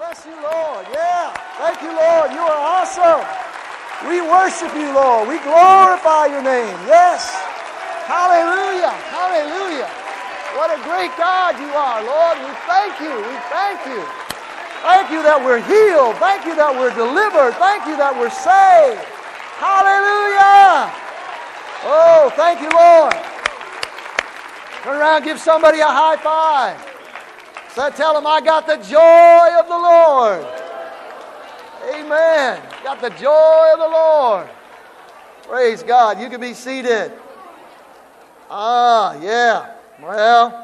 Bless you, Lord. Yeah. Thank you, Lord. You are awesome. We worship you, Lord. We glorify your name. Yes. Hallelujah. Hallelujah. What a great God you are, Lord. We thank you. We thank you. Thank you that we're healed. Thank you that we're delivered. Thank you that we're saved. Hallelujah. Oh, thank you, Lord. Turn around, give somebody a high five. So tell them, I got the joy of the Lord. Amen. Got the joy of the Lord. Praise God. You can be seated. Yeah. Well,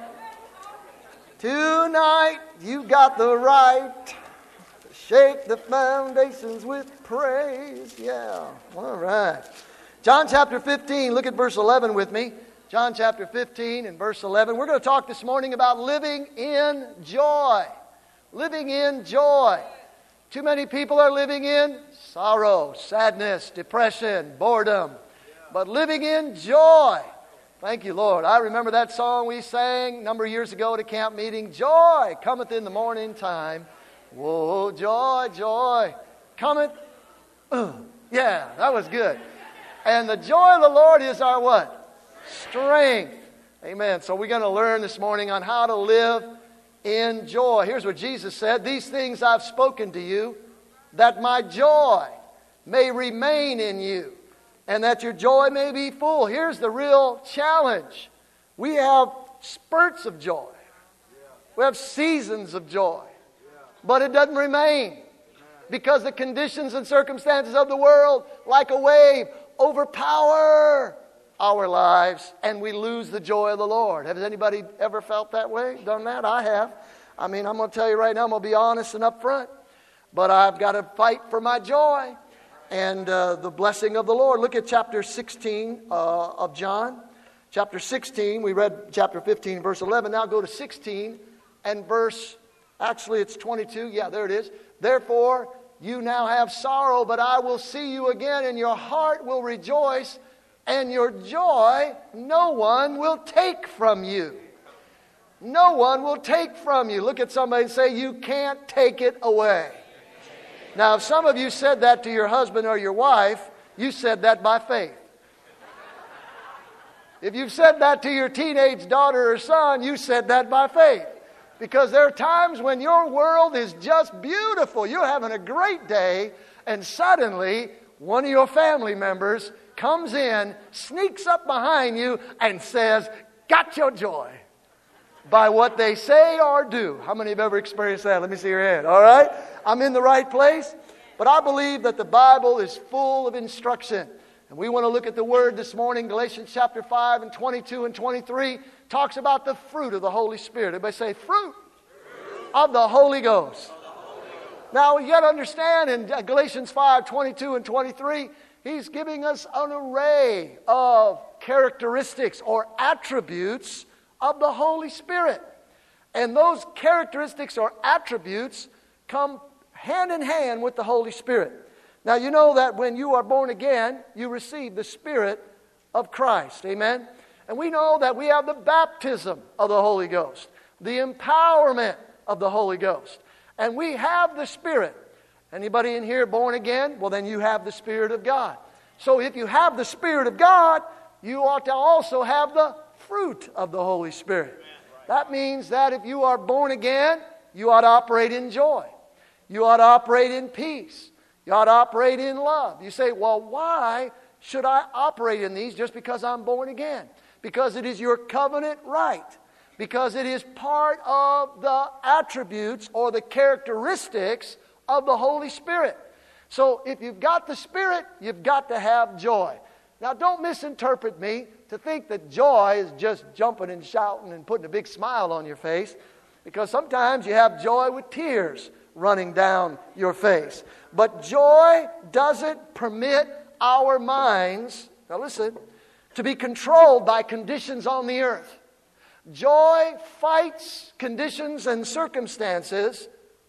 tonight you got the right to shake the foundations with praise. Yeah. All right. John chapter 15, look at verse 11 with me. John chapter 15 and verse 11. We're going to talk this morning about living in joy. Living in joy. Too many people are living in sorrow, sadness, depression, boredom. But living in joy. Thank you, Lord. I remember that song we sang a number of years ago at a camp meeting. Joy cometh in the morning time. Whoa, joy, joy cometh. Yeah, that was good. And the joy of the Lord is our what? Strength. Amen. So we're going to learn this morning on how to live in joy. Here's what Jesus said. These things I've spoken to you, that my joy may remain in you, and that your joy may be full. Here's the real challenge. We have spurts of joy. We have seasons of joy. But it doesn't remain. Because the conditions and circumstances of the world, like a wave, overpower our lives, and we lose the joy of the Lord. Has anybody ever felt that way? Done that? I have. I mean, I'm going to tell you right now, I'm going to be honest and upfront. But I've got to fight for my joy and the blessing of the Lord. Look at chapter 16 of John. Chapter 16, we read chapter 15, verse 11. Now go to 16 and verse, actually it's 22. Yeah, there it is. Therefore, you now have sorrow, but I will see you again, and your heart will rejoice, and your joy no one will take from you. No one will take from you. Look at somebody and say, you can't take it away. Now, if some of you said that to your husband or your wife, you said that by faith. If you've said that to your teenage daughter or son, you said that by faith. Because there are times when your world is just beautiful. You're having a great day, and suddenly one of your family members comes in, sneaks up behind you, and says, got your joy. By what they say or do. How many have ever experienced that? Let me see your hand. All right? I'm in the right place. But I believe that the Bible is full of instruction. And we want to look at the Word this morning. Galatians chapter 5 and 22 and 23 talks about the fruit of the Holy Spirit. Everybody say, fruit of the Holy Ghost. Now, you got to understand in Galatians 5, 22 and 23, he's giving us an array of characteristics or attributes of the Holy Spirit. And those characteristics or attributes come hand in hand with the Holy Spirit. Now, you know that when you are born again, you receive the Spirit of Christ. Amen? And we know that we have the baptism of the Holy Ghost, the empowerment of the Holy Ghost. And we have the Spirit. Anybody in here born again? Well, then you have the Spirit of God. So if you have the Spirit of God, you ought to also have the fruit of the Holy Spirit. That means that if you are born again, you ought to operate in joy. You ought to operate in peace. You ought to operate in love. You say, well, why should I operate in these just because I'm born again? Because it is your covenant right. Because it is part of the attributes or the characteristics of the Holy Spirit. So if you've got the Spirit, you've got to have joy. Now don't misinterpret me to think that joy is just jumping and shouting and putting a big smile on your face. Because sometimes you have joy with tears running down your face. But joy doesn't permit our minds, now listen, to be controlled by conditions on the earth. Joy fights conditions and circumstances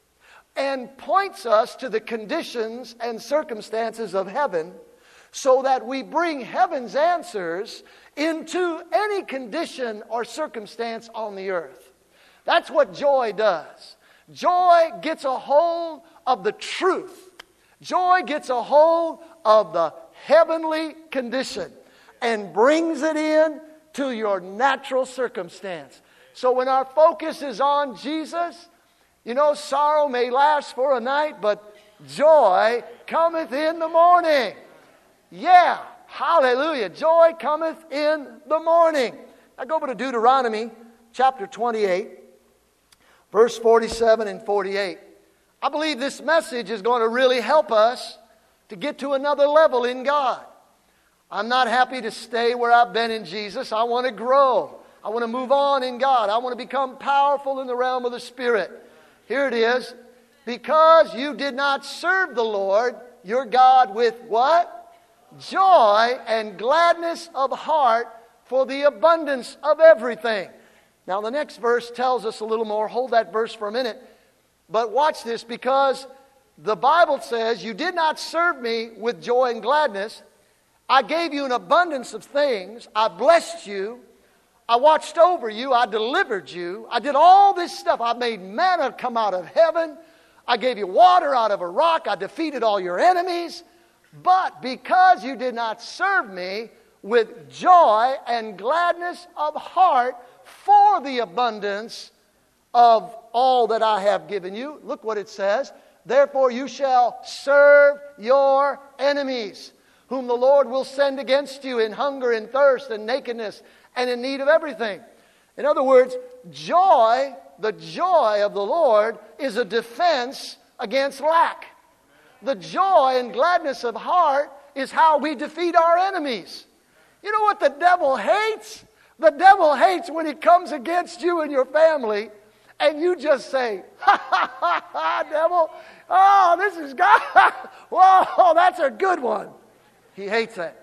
and points us to the conditions and circumstances of heaven so that we bring heaven's answers into any condition or circumstance on the earth. That's what joy does. Joy gets a hold of the truth. Joy gets a hold of the heavenly condition and brings it in to your natural circumstance. So when our focus is on Jesus, you know, sorrow may last for a night, but joy cometh in the morning. Yeah, hallelujah. Joy cometh in the morning. Now go over to Deuteronomy chapter 28, verse 47 and 48. I believe this message is going to really help us to get to another level in God. I'm not happy to stay where I've been in Jesus. I want to grow. I want to move on in God. I want to become powerful in the realm of the Spirit. Here it is. Because you did not serve the Lord your God with what? Joy and gladness of heart for the abundance of everything. Now the next verse tells us a little more. Hold that verse for a minute. But watch this, because the Bible says you did not serve me with joy and gladness. I gave you an abundance of things. I blessed you. I watched over you. I delivered you. I did all this stuff. I made manna come out of heaven. I gave you water out of a rock. I defeated all your enemies. But because you did not serve me with joy and gladness of heart for the abundance of all that I have given you, look what it says. Therefore you shall serve your enemies, whom the Lord will send against you in hunger and thirst and nakedness and in need of everything. In other words, joy, the joy of the Lord, is a defense against lack. The joy and gladness of heart is how we defeat our enemies. You know what the devil hates? The devil hates when he comes against you and your family and you just say, ha ha ha ha, devil, oh, this is God. Whoa, that's a good one. He hates that.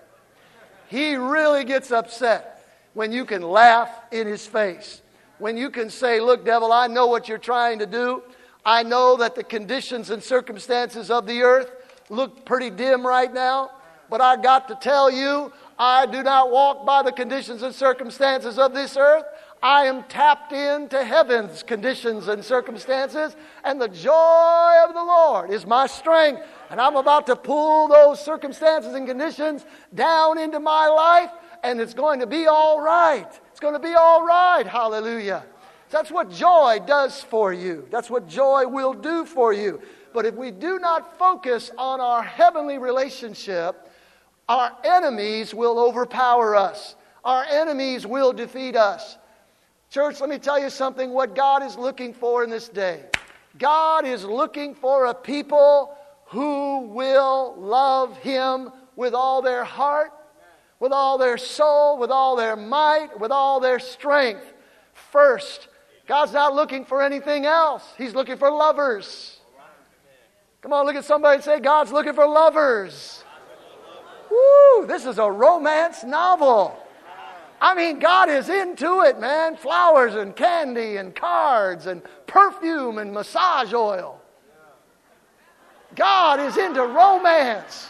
He really gets upset when you can laugh in his face. When you can say, look, devil, I know what you're trying to do. I know that the conditions and circumstances of the earth look pretty dim right now. But I got to tell you, I do not walk by the conditions and circumstances of this earth. I am tapped into heaven's conditions and circumstances. And the joy of the Lord is my strength. And I'm about to pull those circumstances and conditions down into my life. And it's going to be all right. It's going to be all right. Hallelujah. That's what joy does for you. That's what joy will do for you. But if we do not focus on our heavenly relationship, our enemies will overpower us. Our enemies will defeat us. Church, let me tell you something. What God is looking for in this day. God is looking for a people who will love Him with all their heart, with all their soul, with all their might, with all their strength. First, God's not looking for anything else. He's looking for lovers. Come on, look at somebody and say, God's looking for lovers. Woo, this is a romance novel. I mean, God is into it, man. Flowers and candy and cards and perfume and massage oil. God is into romance.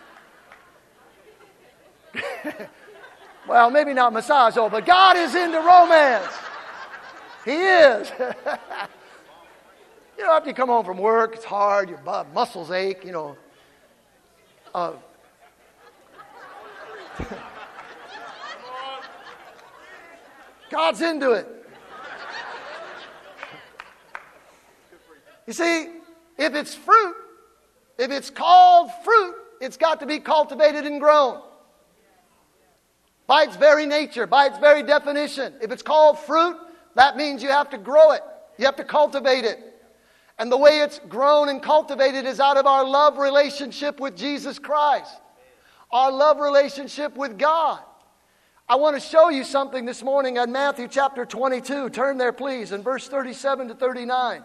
Well, maybe not massage oil, but God is into romance. He is. You know, after you come home from work, it's hard, your muscles ache, you know. God's into it. You see, if it's fruit, if it's called fruit, it's got to be cultivated and grown. By its very nature, by its very definition. If it's called fruit, that means you have to grow it. You have to cultivate it. And the way it's grown and cultivated is out of our love relationship with Jesus Christ. Our love relationship with God. I want to show you something this morning on Matthew chapter 22. Turn there, please, in verse 37 to 39.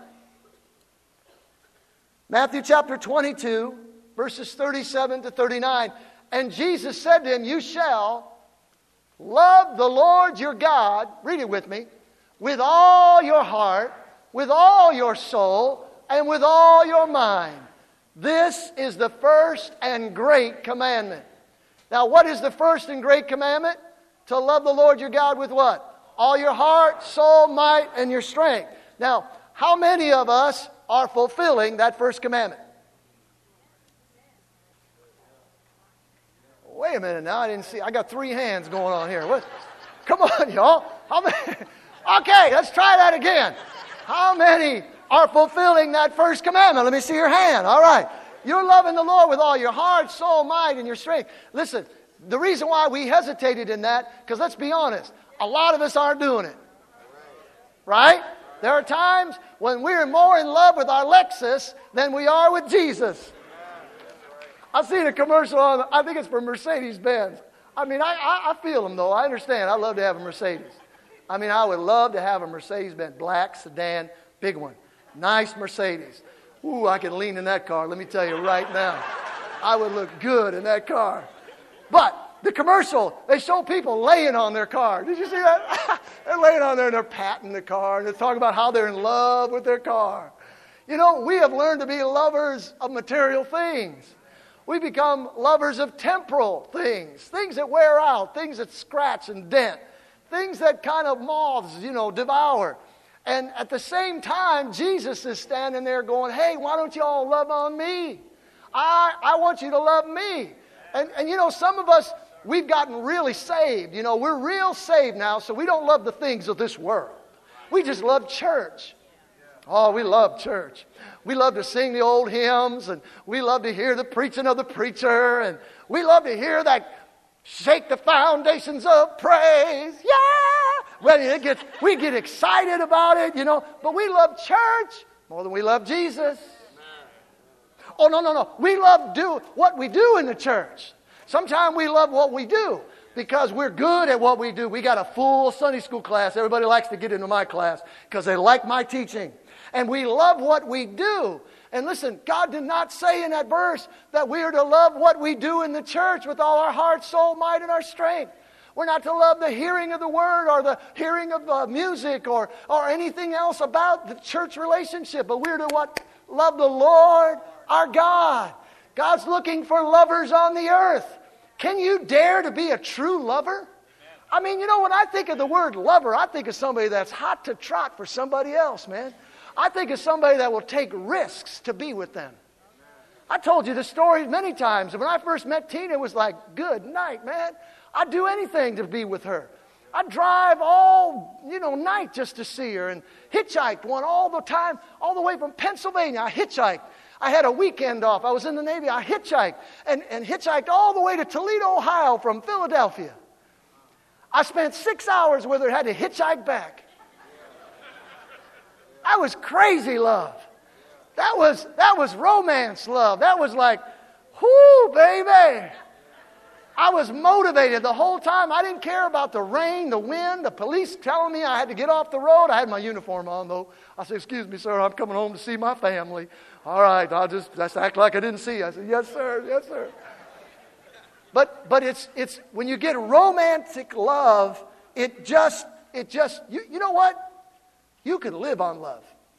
Matthew chapter 22, verses 37 to 39. And Jesus said to him, you shall love the Lord your God, read it with me, with all your heart, with all your soul, and with all your mind. This is the first and great commandment. Now, what is the first and great commandment? To love the Lord your God with what? All your heart, soul, might, and your strength. Now, How many of us are fulfilling that first commandment? Wait a minute now, I didn't see. I got 3 hands going on here. What? Come on, y'all. How many? Okay, let's try that again. How many are fulfilling that first commandment? Let me see your hand. All right. You're loving the Lord with all your heart, soul, mind, and your strength. Listen, the reason why we hesitated in that, because let's be honest, a lot of us aren't doing it. Right? There are times when we're more in love with our Lexus than we are with Jesus. I've seen a commercial on, I think it's for Mercedes-Benz. I mean, I feel them though. I understand. I love to have a Mercedes. I mean, I would love to have a Mercedes-Benz, black sedan, big one. Nice Mercedes. Ooh, I can lean in that car. Let me tell you right now. I would look good in that car. But the commercial, they show people laying on their car. Did you see that? They're laying on there and they're patting the car. And they're talking about how they're in love with their car. You know, we have learned to be lovers of material things. We become lovers of temporal things. Things that wear out. Things that scratch and dent. Things that kind of moths, devour. And at the same time, Jesus is standing there going, hey, why don't you all love on me? I want you to love me. And some of us, we've gotten really saved. We're real saved now, so we don't love the things of this world. We just love church. Oh, we love church. We love to sing the old hymns, and we love to hear the preaching of the preacher, and we love to hear that shake the foundations of praise. Yeah! Well, we get excited about it, but we love church more than we love Jesus. Oh, no. We love what we do in the church. Sometimes we love what we do because we're good at what we do. We got a full Sunday school class. Everybody likes to get into my class because they like my teaching. And we love what we do. And listen, God did not say in that verse that we are to love what we do in the church with all our heart, soul, mind, and our strength. We're not to love the hearing of the word or the hearing of music or anything else about the church relationship. But we're to what? Love the Lord our God. God's looking for lovers on the earth. Can you dare to be a true lover? I mean, when I think of the word lover, I think of somebody that's hot to trot for somebody else, man. I think of somebody that will take risks to be with them. I told you the story many times. When I first met Tina, it was like, good night, man. I'd do anything to be with her. I'd drive all, night just to see her and hitchhiked one all the time, all the way from Pennsylvania. I hitchhiked. I had a weekend off. I was in the Navy. I hitchhiked and hitchhiked all the way to Toledo, Ohio from Philadelphia. I spent 6 hours with her, had to hitchhike back. That was crazy love. That was romance love. That was like, whoo, baby. I was motivated the whole time. I didn't care about the rain, the wind, the police telling me I had to get off the road. I had my uniform on, though. I said, excuse me, sir, I'm coming home to see my family. All right, I'll just act like I didn't see you. I said, yes, sir, yes, sir. But it's when you get romantic love, it just you know what? You can live on love.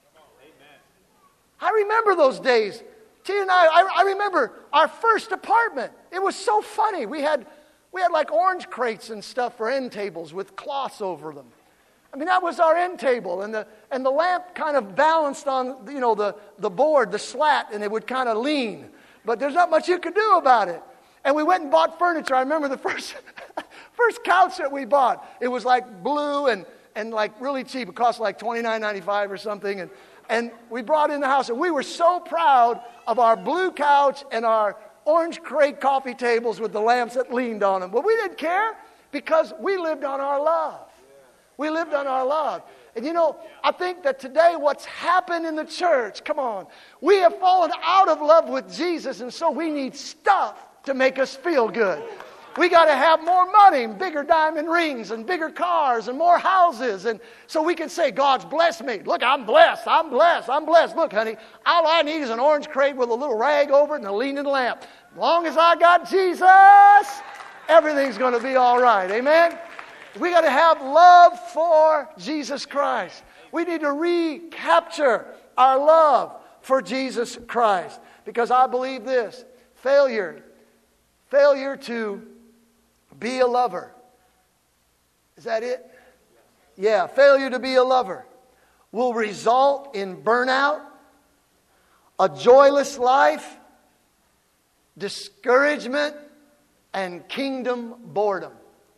I remember those days. Tina and I remember our first apartment. It was so funny. We had like orange crates and stuff for end tables with cloths over them. I mean, that was our end table, and the lamp kind of balanced on the board, the slat, and it would kind of lean. But there's not much you could do about it. And we went and bought furniture. I remember the first couch that we bought. It was like blue and like really cheap. It cost like $29.95 or something. And we brought it in the house, and we were so proud of our blue couch and our orange crate coffee tables with the lamps that leaned on them. But we didn't care because we lived on our love. We lived on our love. And I think that today what's happened in the church, come on, we have fallen out of love with Jesus, and so we need stuff to make us feel good. We got to have more money, and bigger diamond rings, and bigger cars, and more houses. And so we can say, God's blessed me. Look, I'm blessed. I'm blessed. I'm blessed. Look, honey, all I need is an orange crate with a little rag over it and a leaning lamp. As long as I got Jesus, everything's going to be all right. Amen? We got to have love for Jesus Christ. We need to recapture our love for Jesus Christ. Because I believe this, failure to be a lover. Is that it? Yeah, failure to be a lover will result in burnout, a joyless life, discouragement, and kingdom boredom.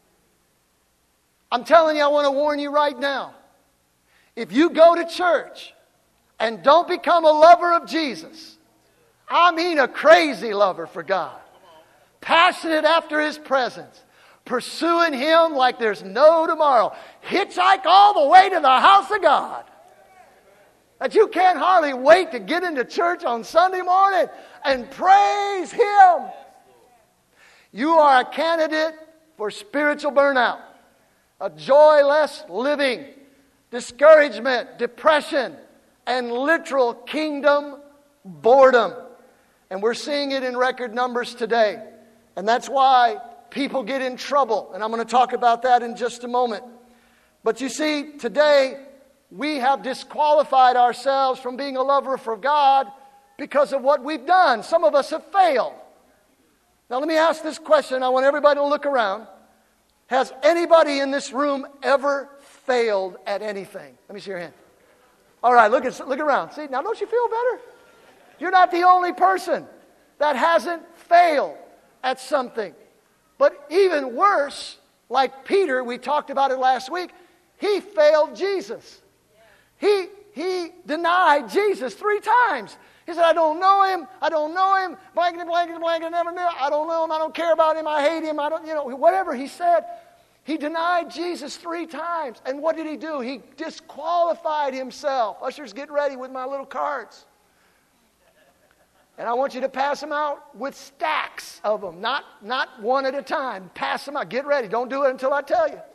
I'm telling you, I want to warn you right now. If you go to church and don't become a lover of Jesus, I mean a crazy lover for God, passionate after His presence, pursuing Him like there's no tomorrow, hitchhike all the way to the house of God, that you can't hardly wait to get into church on Sunday morning and praise Him, you are a candidate for spiritual burnout, a joyless living, discouragement, depression, and literal kingdom boredom. And we're seeing it in record numbers today. And that's why people get in trouble. And I'm going to talk about that in just a moment. But you see, today we have disqualified ourselves from being a lover for God because of what we've done. Some of us have failed. Now let me ask this question. I want everybody to look around. Has anybody in this room ever failed at anything? Let me see your hand. All right, look around. See, now don't you feel better? You're not the only person that hasn't failed at something. But even worse, like Peter, we talked about it last week, he failed Jesus. He denied Jesus 3 times. He said, I don't know him, blankety, never knew, I don't know him, I don't care about him, I hate him, whatever he said. He denied Jesus 3 times. And what did he do? He disqualified himself. Ushers, get ready with my little cards. And I want you to pass them out with stacks of them, not one at a time. Pass them out. Get ready. Don't do it until I tell you.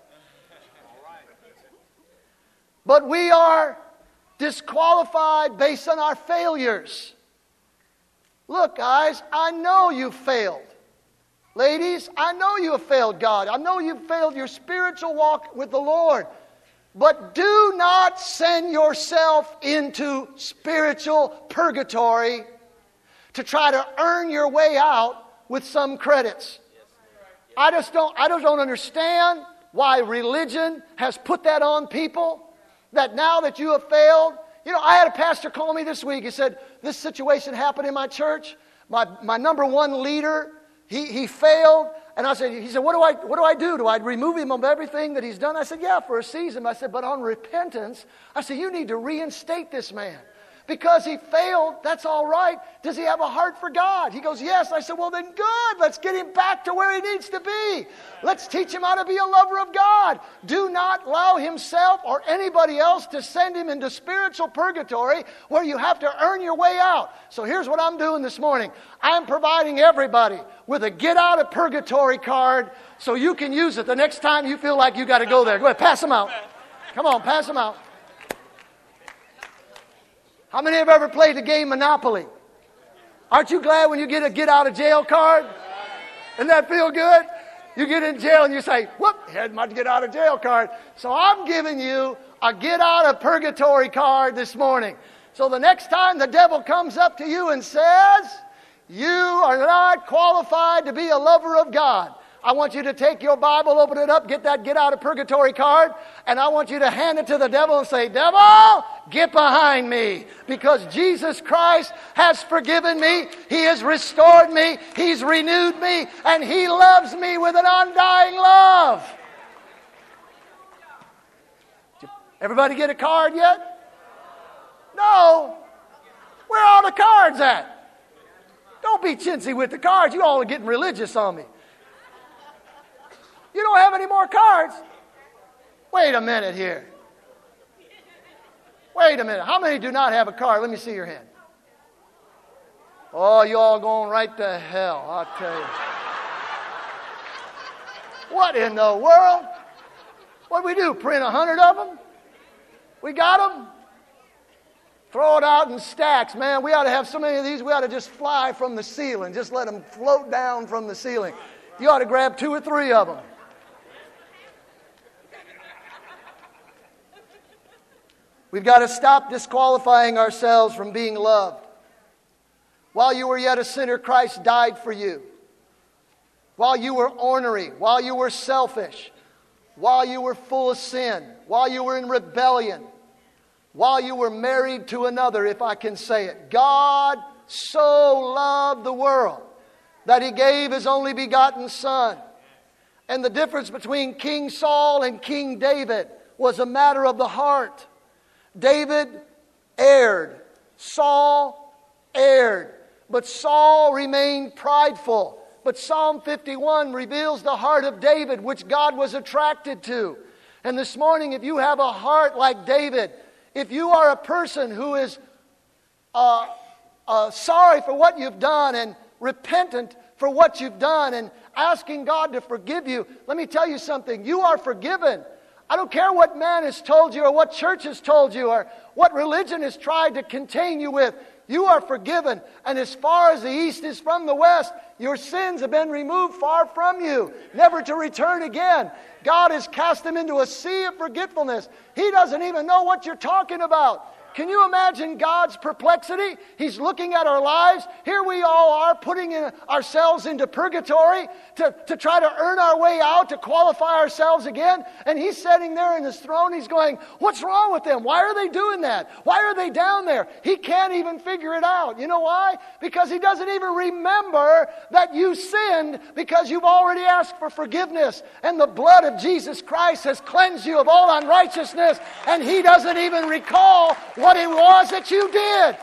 But we are disqualified based on our failures. Look, guys, I know you failed. Ladies, I know you have failed God. I know you've failed your spiritual walk with the Lord. But do not send yourself into spiritual purgatory to try to earn your way out with some credits. I just don't understand why religion has put that on people, that now that you have failed. I had a pastor call me this week. He said, this situation happened in my church. My number one leader, he failed. And he said, what do I do? Do I remove him of everything that he's done? I said, yeah, for a season. I said, but on repentance, I said, you need to reinstate this man. Because he failed, that's all right. Does he have a heart for God? He goes, yes. I said, well then good. Let's get him back to where he needs to be. Let's teach him how to be a lover of God. Do not allow himself or anybody else to send him into spiritual purgatory where you have to earn your way out. So here's what I'm doing this morning. I'm providing everybody with a get out of purgatory card so you can use it the next time you feel like you got to go there. Go ahead, pass them out. Come on, pass them out. How many have ever played the game Monopoly? Aren't you glad when you get a get out of jail card? Doesn't that feel good? You get in jail and you say, whoop, had my get out of jail card. So I'm giving you a get out of purgatory card this morning. So the next time the devil comes up to you and says, you are not qualified to be a lover of God, I want you to take your Bible, open it up, get that get out of purgatory card, and I want you to hand it to the devil and say, devil, get behind me. Because Jesus Christ has forgiven me. He has restored me. He's renewed me. And He loves me with an undying love. Everybody get a card yet? No. Where are all the cards at? Don't be chintzy with the cards. You all are getting religious on me. You don't have any more cards? Wait a minute here. Wait a minute. How many do not have a card? Let me see your hand. Oh, you all going right to hell, I'll tell you. What in the world? What do we do? Print 100 of them? We got them? Throw it out in stacks, man. We ought to have so many of these, we ought to just fly from the ceiling. Just let them float down from the ceiling. You ought to grab 2 or 3 of them. We've got to stop disqualifying ourselves from being loved. While you were yet a sinner, Christ died for you. While you were ornery, while you were selfish, while you were full of sin, while you were in rebellion, while you were married to another, if I can say it. God so loved the world that He gave His only begotten Son. And the difference between King Saul and King David was a matter of the heart. David erred. Saul erred. But Saul remained prideful. But Psalm 51 reveals the heart of David, which God was attracted to. And this morning, if you have a heart like David, if you are a person who is sorry for what you've done and repentant for what you've done and asking God to forgive you, let me tell you something. You are forgiven. I don't care what man has told you or what church has told you or what religion has tried to contain you with. You are forgiven. And as far as the east is from the west, your sins have been removed far from you, never to return again. God has cast them into a sea of forgetfulness. He doesn't even know what you're talking about. Can you imagine God's perplexity? He's looking at our lives. Here we all are putting ourselves into purgatory to try to earn our way out, to qualify ourselves again. And He's sitting there in His throne. He's going, what's wrong with them? Why are they doing that? Why are they down there? He can't even figure it out. You know why? Because He doesn't even remember that you sinned because you've already asked for forgiveness. And the blood of Jesus Christ has cleansed you of all unrighteousness. And He doesn't even recall what it was that you did.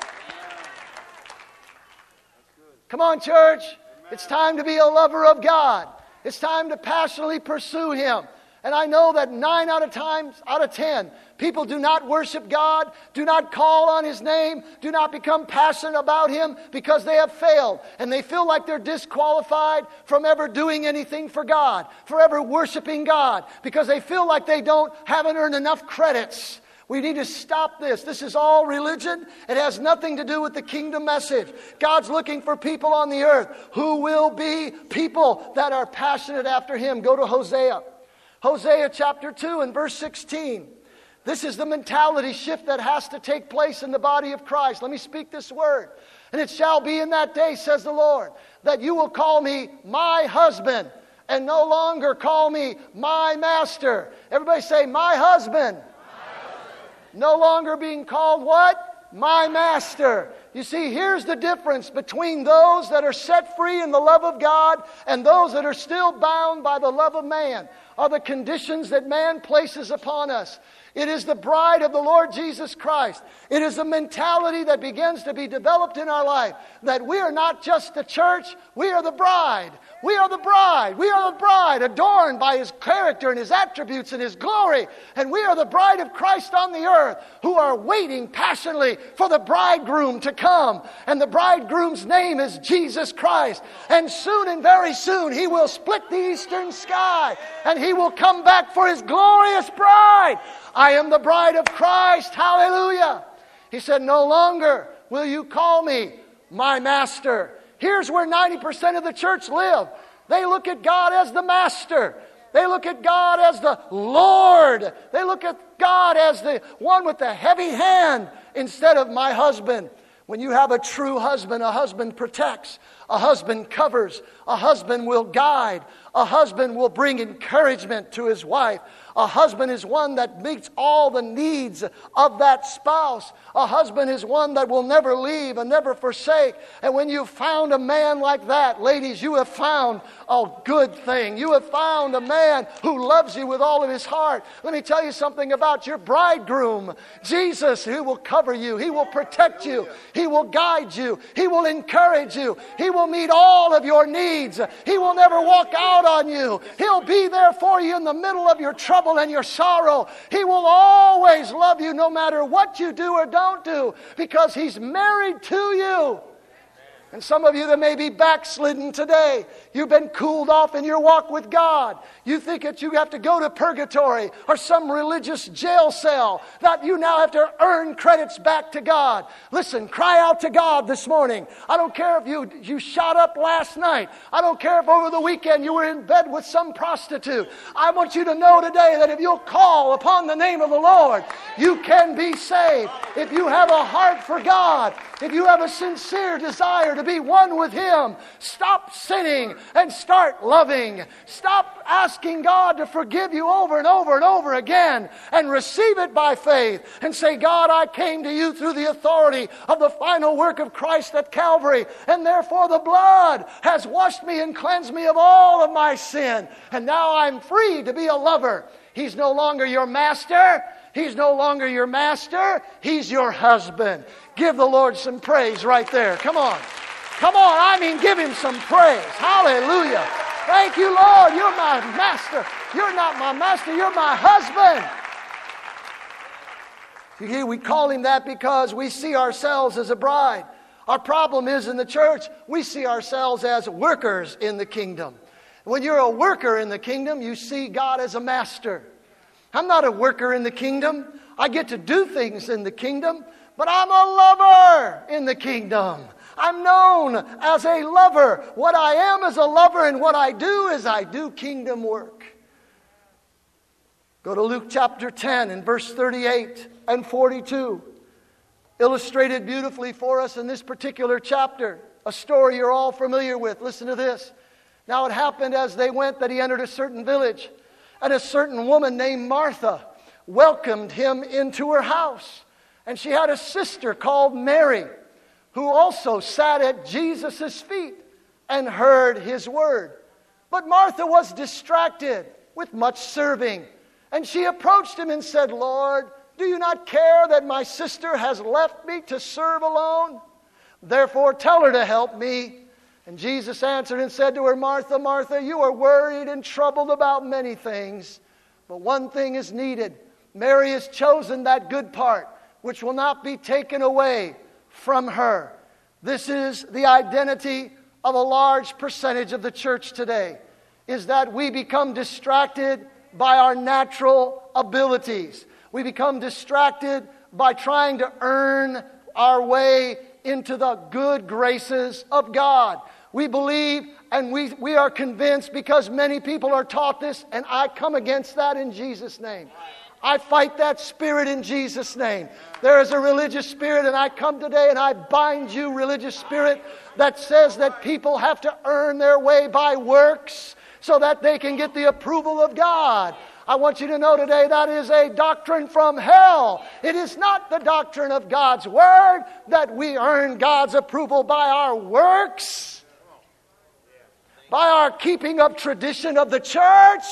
Come on, church. It's time to be a lover of God. It's time to passionately pursue Him. And I know that 9 out of 10, people do not worship God, do not call on His name, do not become passionate about Him because they have failed. And they feel like they're disqualified from ever doing anything for God, for ever worshiping God, because they feel like they haven't earned enough credits. We need to stop this. This is all religion. It has nothing to do with the kingdom message. God's looking for people on the earth who will be people that are passionate after Him. Go to Hosea. Hosea chapter 2 and verse 16. This is the mentality shift that has to take place in the body of Christ. Let me speak this word. And it shall be in that day, says the Lord, that you will call me my husband and no longer call me my master. Everybody say, my husband. No longer being called what? My master. You see, here's the difference between those that are set free in the love of God and those that are still bound by the love of man, are the conditions that man places upon us. It is the bride of the Lord Jesus Christ. It is a mentality that begins to be developed in our life, that we are not just the church, we are the bride. We are the bride. We are the bride adorned by His character and His attributes and His glory. And we are the bride of Christ on the earth who are waiting passionately for the bridegroom to come. And the bridegroom's name is Jesus Christ. And soon and very soon He will split the eastern sky and He will come back for His glorious bride. I am the bride of Christ. Hallelujah. He said, no longer will you call me my master. Here's where 90% of the church live. They look at God as the master. They look at God as the Lord. They look at God as the one with the heavy hand instead of my husband. When you have a true husband, a husband protects, a husband covers, a husband will guide, a husband will bring encouragement to his wife. A husband is one that meets all the needs of that spouse. A husband is one that will never leave and never forsake. And when you've found a man like that, ladies, you have found a good thing. You have found a man who loves you with all of his heart. Let me tell you something about your bridegroom. Jesus, He will cover you. He will protect you. He will guide you. He will encourage you. He will meet all of your needs. He will never walk out on you. He'll be there for you in the middle of your trouble and your sorrow. He will always love you no matter what you do or don't do, because He's married to you. And some of you that may be backslidden today, you've been cooled off in your walk with God. You think that you have to go to purgatory or some religious jail cell, that you now have to earn credits back to God. Listen, cry out to God this morning. I don't care if you shot up last night. I don't care if over the weekend you were in bed with some prostitute. I want you to know today that if you'll call upon the name of the Lord, you can be saved. If you have a heart for God, if you have a sincere desire to be one with Him, stop sinning and start loving. Stop asking God to forgive you over and over and over again, and receive it by faith and say, God, I came to you through the authority of the final work of Christ at Calvary, and therefore the blood has washed me and cleansed me of all of my sin, and now I'm free to be a lover. He's no longer your master. He's no longer your master. He's your husband. Give the Lord some praise right there. Come on. Come on. I mean, give Him some praise. Hallelujah. Thank you, Lord. You're my master. You're not my master. You're my husband. We call Him that because we see ourselves as a bride. Our problem is in the church, we see ourselves as workers in the kingdom. When you're a worker in the kingdom, you see God as a master. I'm not a worker in the kingdom. I get to do things in the kingdom, but I'm a lover in the kingdom. I'm known as a lover. What I am is a lover, and what I do is I do kingdom work. Go to Luke chapter 10 and verse 38 and 42. Illustrated beautifully for us in this particular chapter. A story you're all familiar with. Listen to this. Now it happened as they went that He entered a certain village, and a certain woman named Martha welcomed Him into her house. And she had a sister called Mary, who also sat at Jesus' feet and heard His word. But Martha was distracted with much serving. And she approached Him and said, Lord, do you not care that my sister has left me to serve alone? Therefore tell her to help me. And Jesus answered and said to her, Martha, Martha, you are worried and troubled about many things, but one thing is needed. Mary has chosen that good part, which will not be taken away from her. This is the identity of a large percentage of the church today, is that we become distracted by our natural abilities. We become distracted by trying to earn our way into the good graces of God. We believe and we are convinced, because many people are taught this, and I come against that in Jesus' name. I fight that spirit in Jesus' name. There is a religious spirit, and I come today and I bind you, religious spirit, that says that people have to earn their way by works so that they can get the approval of God. I want you to know today that is a doctrine from hell. It is not the doctrine of God's Word that we earn God's approval by our works, by our keeping of tradition of the church.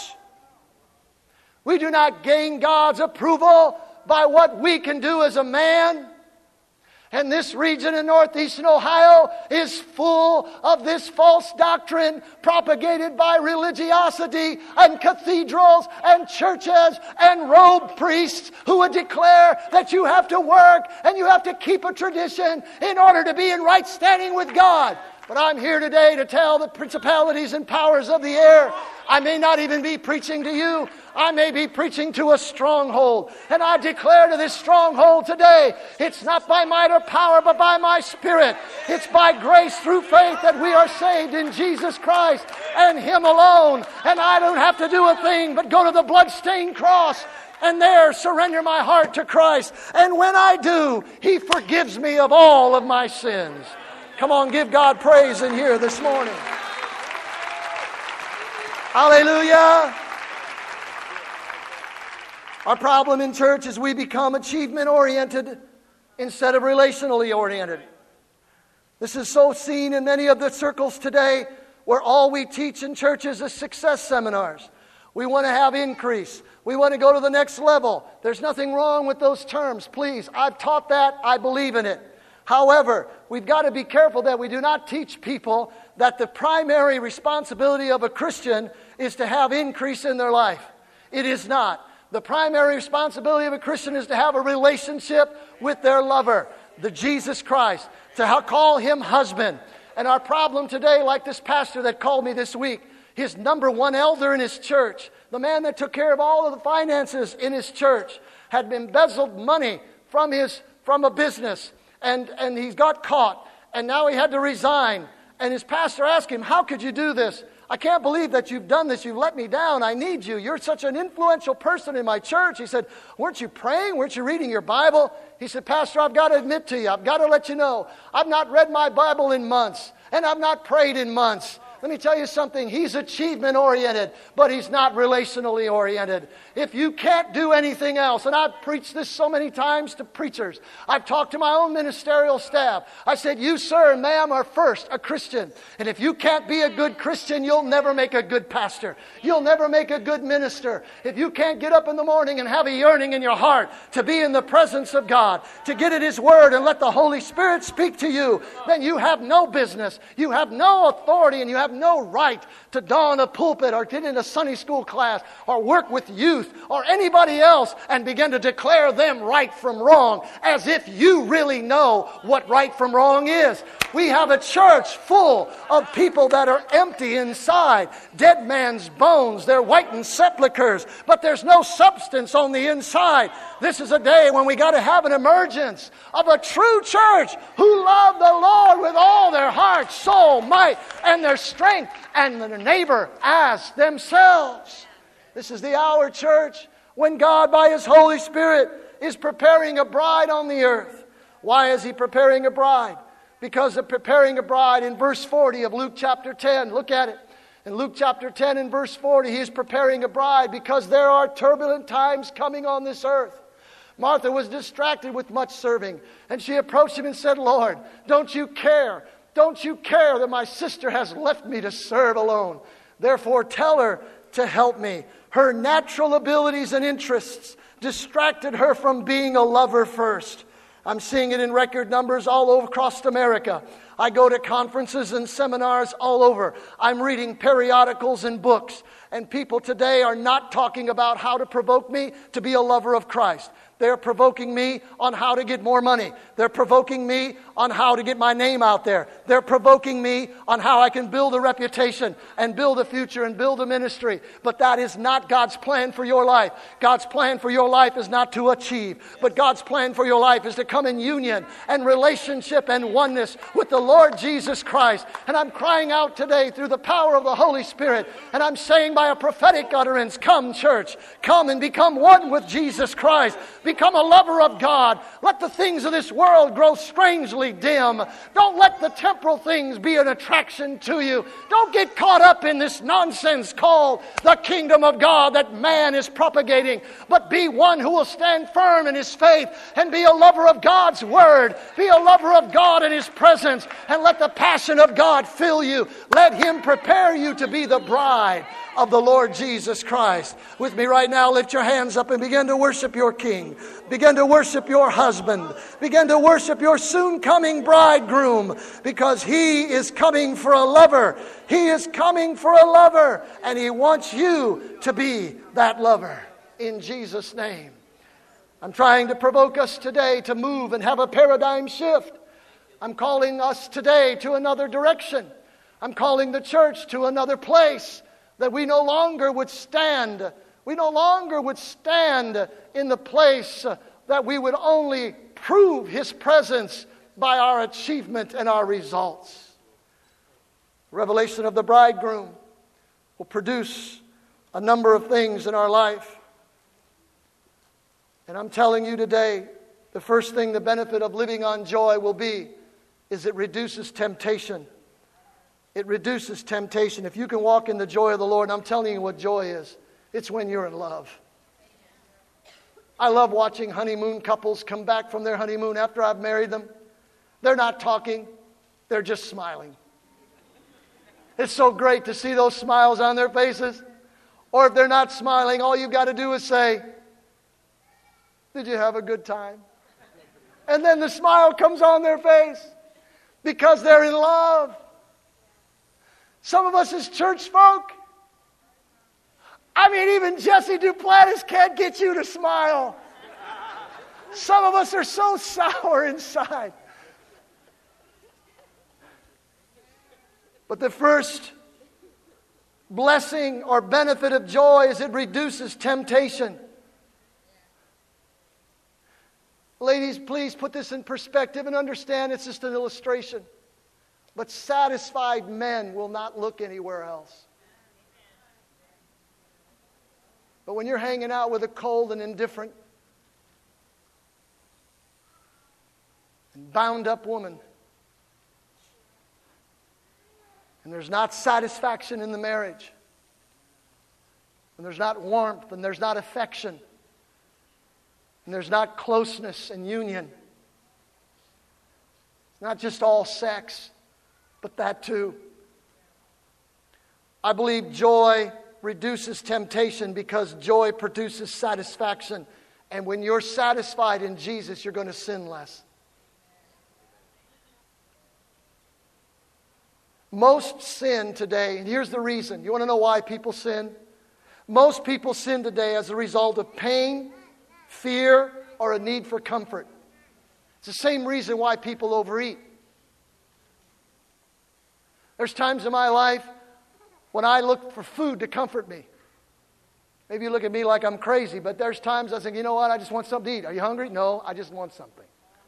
We do not gain God's approval by what we can do as a man. And this region in northeastern Ohio is full of this false doctrine propagated by religiosity and cathedrals and churches and robed priests who would declare that you have to work and you have to keep a tradition in order to be in right standing with God. But I'm here today to tell the principalities and powers of the air, I may not even be preaching to you. I may be preaching to a stronghold. And I declare to this stronghold today, it's not by might or power, but by my Spirit. It's by grace through faith that we are saved in Jesus Christ and Him alone. And I don't have to do a thing but go to the bloodstained cross and there surrender my heart to Christ. And when I do, He forgives me of all of my sins. Come on, give God praise in here this morning. Hallelujah. Our problem in church is we become achievement-oriented instead of relationally oriented. This is so seen in many of the circles today where all we teach in churches is success seminars. We want to have increase. We want to go to the next level. There's nothing wrong with those terms, please. I've taught that. I believe in it. However, we've got to be careful that we do not teach people that the primary responsibility of a Christian is to have increase in their life. It is not. The primary responsibility of a Christian is to have a relationship with their lover, the Jesus Christ, to call Him husband. And our problem today, like this pastor that called me this week, his number one elder in his church, the man that took care of all of the finances in his church, had embezzled money from a business. And he's got caught. And now he had to resign. And his pastor asked him, how could you do this? I can't believe that you've done this. You've let me down. I need you. You're such an influential person in my church. He said, weren't you praying? Weren't you reading your Bible? He said, Pastor, I've got to admit to you, I've got to let you know, I've not read my Bible in months, and I've not prayed in months. Let me tell you something. He's achievement-oriented, but he's not relationally oriented. If you can't do anything else, and I've preached this so many times to preachers. I've talked to my own ministerial staff. I said, you, sir and ma'am, are first a Christian. And if you can't be a good Christian, you'll never make a good pastor. You'll never make a good minister. If you can't get up in the morning and have a yearning in your heart to be in the presence of God, to get in His Word and let the Holy Spirit speak to you, then you have no business. You have no authority, and you have no right to don a pulpit or get in a Sunday school class or work with youth or anybody else and begin to declare them right from wrong as if you really know what right from wrong is. We have a church full of people that are empty inside, dead man's bones. They're whitened sepulchres, but there's no substance on the inside. This is a day when we got to have an emergence of a true church who love the Lord with all their heart, soul, might, and their strength, and their neighbor as themselves. This is the hour, church, when God, by His Holy Spirit, is preparing a bride on the earth. Why is He preparing a bride? Because of preparing a bride in verse 40 of Luke chapter 10. Look at it. In Luke chapter 10 and verse 40, He is preparing a bride because there are turbulent times coming on this earth. Martha was distracted with much serving, and she approached Him and said, Lord, don't you care? Don't you care that my sister has left me to serve alone? Therefore, tell her to help me. Her natural abilities and interests distracted her from being a lover first. I'm seeing it in record numbers all over across America. I go to conferences and seminars all over. I'm reading periodicals and books. And people today are not talking about how to provoke me to be a lover of Christ. They're provoking me on how to get more money. They're provoking me on how to get my name out there. They're provoking me on how I can build a reputation and build a future and build a ministry. But that is not God's plan for your life. God's plan for your life is not to achieve. But God's plan for your life is to come in union and relationship and oneness with the Lord Jesus Christ. And I'm crying out today through the power of the Holy Spirit. And I'm saying by a prophetic utterance, come church, come and become one with Jesus Christ. Become a lover of God. Let the things of this world grow strangely dim. Don't let the temporal things be an attraction to you. Don't get caught up in this nonsense called the kingdom of God that man is propagating. But be one who will stand firm in his faith and be a lover of God's word. Be a lover of God in His presence, and let the passion of God fill you. Let Him prepare you to be the bride of the Lord Jesus Christ. With me right now, lift your hands up and begin to worship your King. Begin to worship your husband. Begin to worship your soon coming bridegroom, because He is coming for a lover. He is coming for a lover, and He wants you to be that lover. In Jesus' name. I'm trying to provoke us today to move and have a paradigm shift. I'm calling us today to another direction. I'm calling the church to another place. That we no longer would stand. We no longer would stand in the place that we would only prove His presence by our achievement and our results. Revelation of the bridegroom will produce a number of things in our life. And I'm telling you today, the first thing, the benefit of living on joy will be, is it reduces temptation. It reduces temptation. If you can walk in the joy of the Lord, and I'm telling you what joy is, it's when you're in love. I love watching honeymoon couples come back from their honeymoon after I've married them. They're not talking. They're just smiling. It's so great to see those smiles on their faces. Or if they're not smiling, all you've got to do is say, did you have a good time? And then the smile comes on their face because they're in love. Some of us as church folk, I mean, even Jesse Duplantis can't get you to smile. Some of us are so sour inside. But the first blessing or benefit of joy is it reduces temptation. Ladies, please put this in perspective and understand it's just an illustration. But satisfied men will not look anywhere else. But when you're hanging out with a cold and indifferent and bound up woman, and there's not satisfaction in the marriage, and there's not warmth, and there's not affection, and there's not closeness and union, it's not just all sex, but that too. I believe joy reduces temptation because joy produces satisfaction. And when you're satisfied in Jesus, you're going to sin less. Most sin today, and here's the reason. You want to know why people sin? Most people sin today as a result of pain, fear, or a need for comfort. It's the same reason why people overeat. There's times in my life when I look for food to comfort me. Maybe you look at me like I'm crazy, but there's times I think, you know what, I just want something to eat. Are you hungry? No, I just want something.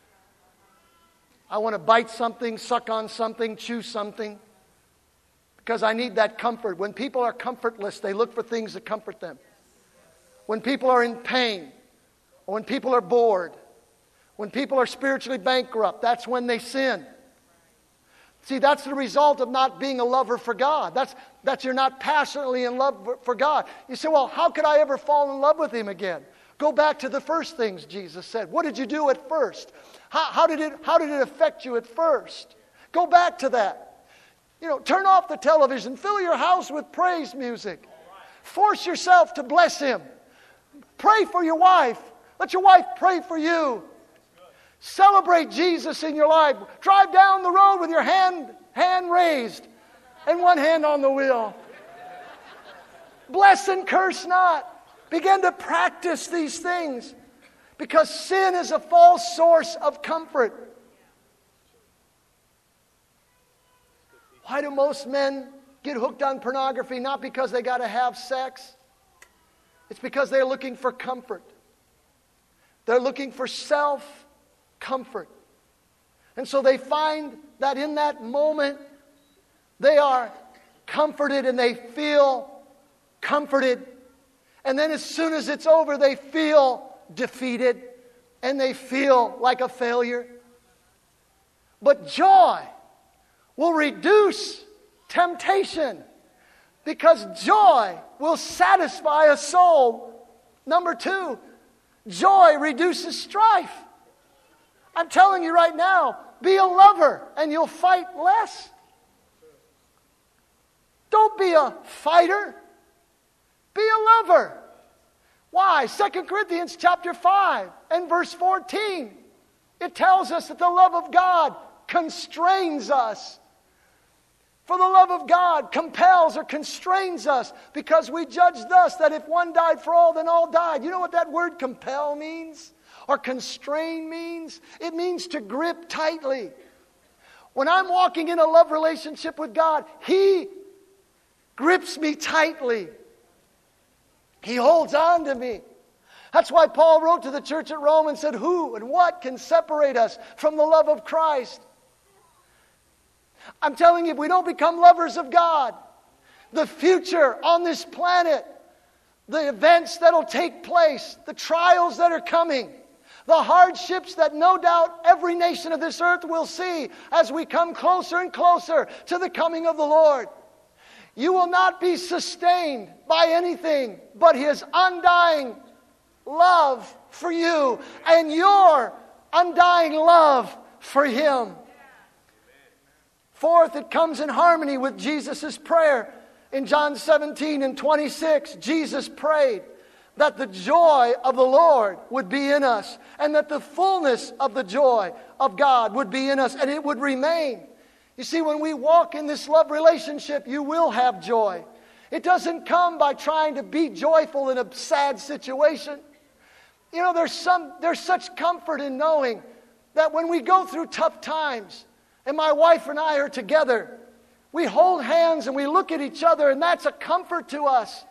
I want to bite something, suck on something, chew something, because I need that comfort. When people are comfortless, they look for things to comfort them. When people are in pain, or when people are bored, when people are spiritually bankrupt, that's when they sin. See, that's the result of not being a lover for God. That's you're not passionately in love for God. You say, well, how could I ever fall in love with Him again? Go back to the first things Jesus said. What did you do at first? How did it affect you at first? Go back to that. Turn off the television. Fill your house with praise music. Force yourself to bless Him. Pray for your wife. Let your wife pray for you. Celebrate Jesus in your life. Drive down the road with your hand raised and one hand on the wheel. Bless and curse not. Begin to practice these things because sin is a false source of comfort. Why do most men get hooked on pornography? Not because they got to have sex. It's because they're looking for comfort. They're looking for self-comfort. And so they find that in that moment, they are comforted and they feel comforted. And then as soon as it's over, they feel defeated and they feel like a failure. But joy will reduce temptation because joy will satisfy a soul. Number 2, joy reduces strife. I'm telling you right now, be a lover and you'll fight less. Don't be a fighter. Be a lover. Why? 2 Corinthians chapter 5 and verse 14. It tells us that the love of God constrains us. For the love of God compels or constrains us because we judge thus that if one died for all, then all died. You know what that word compel means? Or constrain means? It means to grip tightly. When I'm walking in a love relationship with God, He grips me tightly. He holds on to me. That's why Paul wrote to the church at Rome and said, who and what can separate us from the love of Christ? I'm telling you, if we don't become lovers of God, the future on this planet, the events that will take place, the trials that are coming, the hardships that no doubt every nation of this earth will see as we come closer and closer to the coming of the Lord. You will not be sustained by anything but His undying love for you and your undying love for Him. Fourth, it comes in harmony with Jesus' prayer. In John 17 and 26, Jesus prayed that the joy of the Lord would be in us and that the fullness of the joy of God would be in us and it would remain. You see, when we walk in this love relationship, you will have joy. It doesn't come by trying to be joyful in a sad situation. You know, there's such comfort in knowing that when we go through tough times, and my wife and I are together, we hold hands and we look at each other, and that's a comfort to us.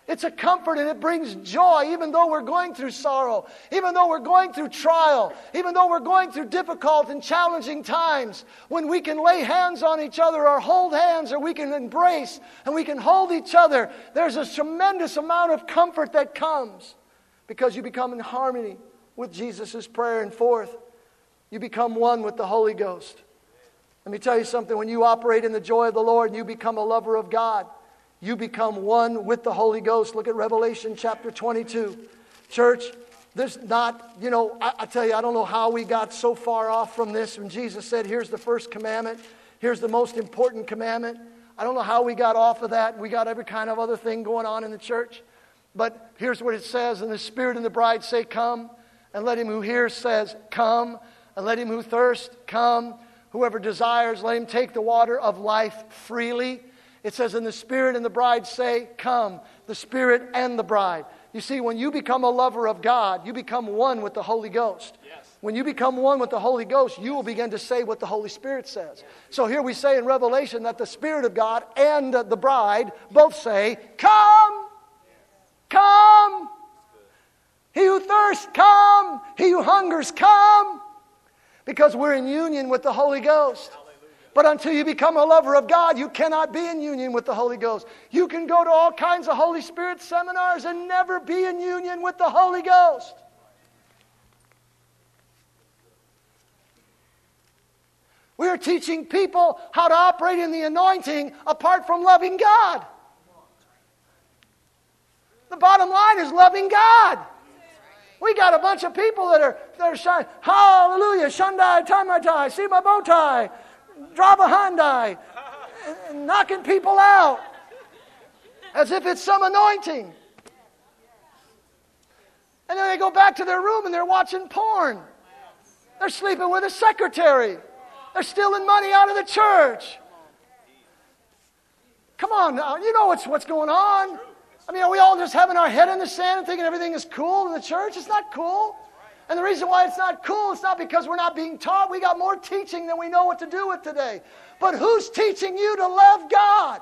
It's a comfort and it brings joy even though we're going through sorrow, even though we're going through trial, even though we're going through difficult and challenging times. When we can lay hands on each other or hold hands, or we can embrace and we can hold each other, there's a tremendous amount of comfort that comes because you become in harmony with Jesus' prayer. And fourth, you become one with the Holy Ghost. Let me tell you something. When you operate in the joy of the Lord and you become a lover of God, you become one with the Holy Ghost. Look at Revelation chapter 22. Church, there's not, I tell you, I don't know how we got so far off from this when Jesus said, here's the first commandment. Here's the most important commandment. I don't know how we got off of that. We got every kind of other thing going on in the church. But here's what it says. And the Spirit and the bride say, come. And let him who hears says, come. And let him who thirsts, come. Whoever desires, let him take the water of life freely. It says, and the Spirit and the bride say, come. The Spirit and the bride. You see, when you become a lover of God, you become one with the Holy Ghost. Yes. When you become one with the Holy Ghost, you will begin to say what the Holy Spirit says. So here we say in Revelation that the Spirit of God and the bride both say, come. Come. He who thirsts, come. He who hungers, come. Because we're in union with the Holy Ghost. But until you become a lover of God, you cannot be in union with the Holy Ghost. You can go to all kinds of Holy Spirit seminars and never be in union with the Holy Ghost. We are teaching people how to operate in the anointing apart from loving God. The bottom line is loving God. We got a bunch of people that are shining. Hallelujah, Shandai, Tamatai, see my bow tie. Drive a Hyundai, knocking people out as if it's some anointing. And then they go back to their room and they're watching porn. They're sleeping with a secretary. They're stealing money out of the church. Come on now, you know what's going on. I mean, are we all just having our head in the sand and thinking everything is cool in the church? It's not cool. And the reason why it's not cool, it's not because we're not being taught. We got more teaching than we know what to do with today. But who's teaching you to love God?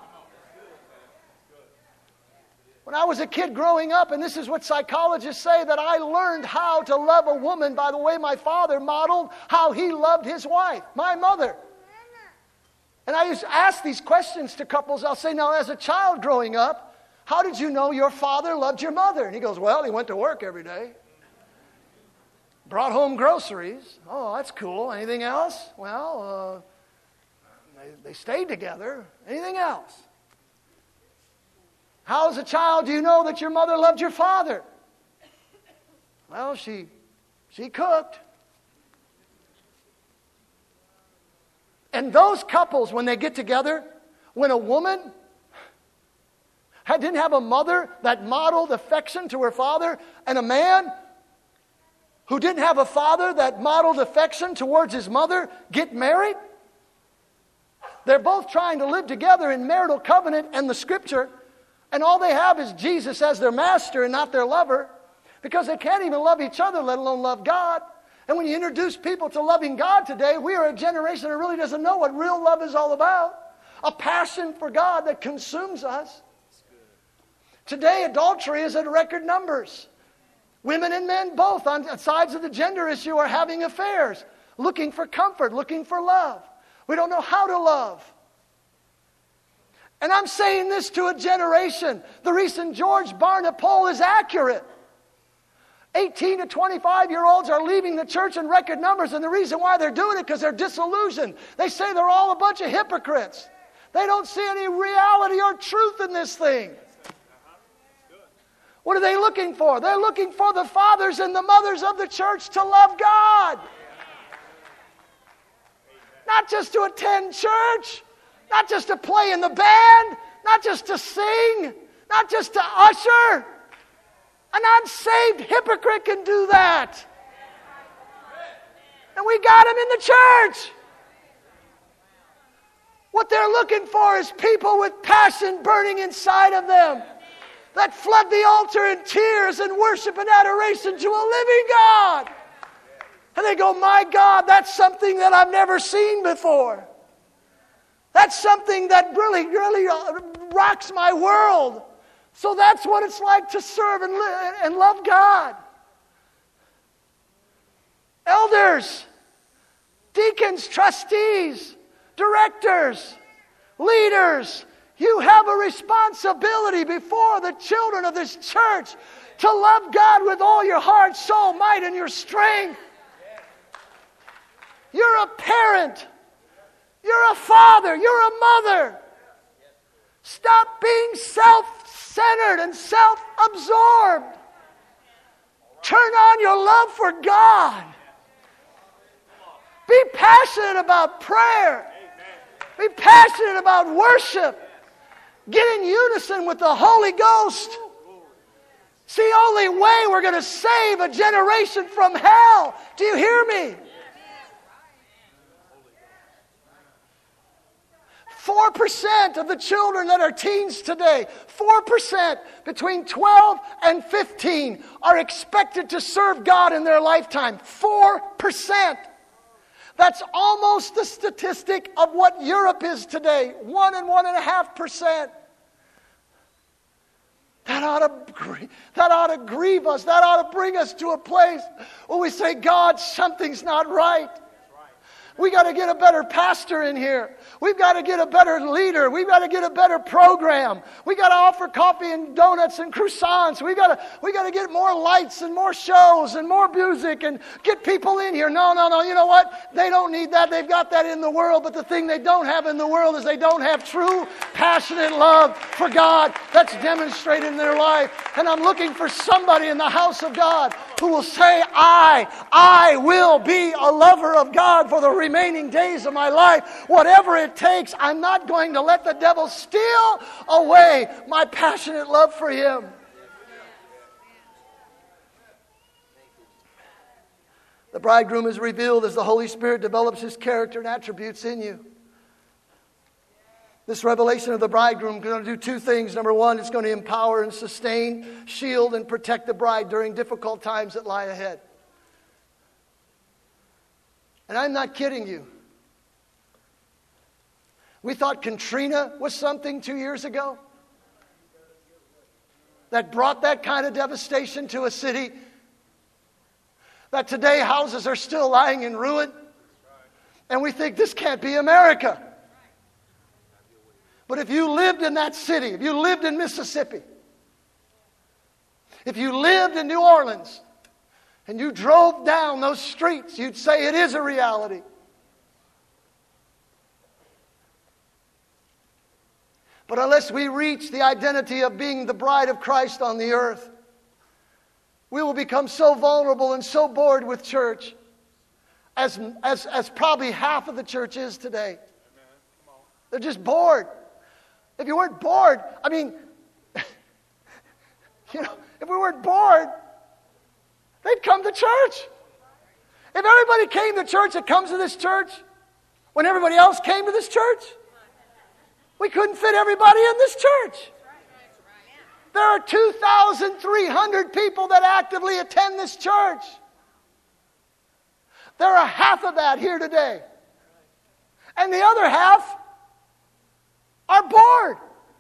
When I was a kid growing up, and this is what psychologists say, that I learned how to love a woman by the way my father modeled how he loved his wife, my mother. And I used to ask these questions to couples. I'll say, now as a child growing up, how did you know your father loved your mother? And he goes, well, he went to work every day. Brought home groceries. Oh, that's cool. Anything else? Well, they stayed together. Anything else? How as a child do you know that your mother loved your father? Well, she cooked. And those couples, when they get together, when a woman didn't have a mother that modeled affection to her father, and a man who didn't have a father that modeled affection towards his mother get married, they're both trying to live together in marital covenant and the Scripture, and all they have is Jesus as their master and not their lover, because they can't even love each other, let alone love God. And when you introduce people to loving God today, we are a generation that really doesn't know what real love is all about. A passion for God that consumes us. Today, adultery is at record numbers. Women and men both on sides of the gender issue are having affairs, looking for comfort, looking for love. We don't know how to love. And I'm saying this to a generation. The recent George Barna poll is accurate. 18 to 25-year-olds are leaving the church in record numbers, and the reason why they're doing it because they're disillusioned. They say they're all a bunch of hypocrites. They don't see any reality or truth in this thing. What are they looking for? They're looking for the fathers and the mothers of the church to love God. Not just to attend church, not just to play in the band, not just to sing, not just to usher. An unsaved hypocrite can do that. And we got them in the church. What they're looking for is people with passion burning inside of them that flood the altar in tears and worship and adoration to a living God. And they go, my God, that's something that I've never seen before. That's something that really rocks my world. So that's what it's like to serve and love God. Elders, deacons, trustees, directors, leaders, you have a responsibility before the children of this church to love God with all your heart, soul, might, and your strength. You're a parent. You're a father. You're a mother. Stop being self-centered and self-absorbed. Turn on your love for God. Be passionate about prayer. Be passionate about worship. Get in unison with the Holy Ghost. It's the only way we're going to save a generation from hell. Do you hear me? 4% of the children that are teens today, 4% between 12 and 15 are expected to serve God in their lifetime. 4%. That's almost the statistic of what Europe is today. 1 and 1.5%. That ought to grieve us. That ought to bring us to a place where we say, God, something's not right. We got to get a better pastor in here. We've got to get a better leader. We've got to get a better program. We got to offer coffee and donuts and croissants. We got to get more lights and more shows and more music and get people in here. No. You know what? They don't need that. They've got that in the world. But the thing they don't have in the world is they don't have true, passionate love for God that's demonstrated in their life. And I'm looking for somebody in the house of God who will say, I will be a lover of God for the remaining days of my life. Whatever it takes, I'm not going to let the devil steal away my passionate love for Him. The bridegroom is revealed as the Holy Spirit develops His character and attributes in you. This revelation of the bridegroom is going to do two things. Number one, it's going to empower and sustain, shield, and protect the bride during difficult times that lie ahead. And I'm not kidding you. We thought Katrina was something 2 years ago that brought that kind of devastation to a city, that today houses are still lying in ruin, and we think this can't be America. But if you lived in that city, if you lived in Mississippi, if you lived in New Orleans, and you drove down those streets, you'd say it is a reality. But unless we reach the identity of being the bride of Christ on the earth, we will become so vulnerable and so bored with church, as probably half of the church is today. They're just bored. If you weren't bored, if we weren't bored, they'd come to church. If everybody came to church that comes to this church, when everybody else came to this church, we couldn't fit everybody in this church. There are 2,300 people that actively attend this church. There are half of that here today. And the other half are bored.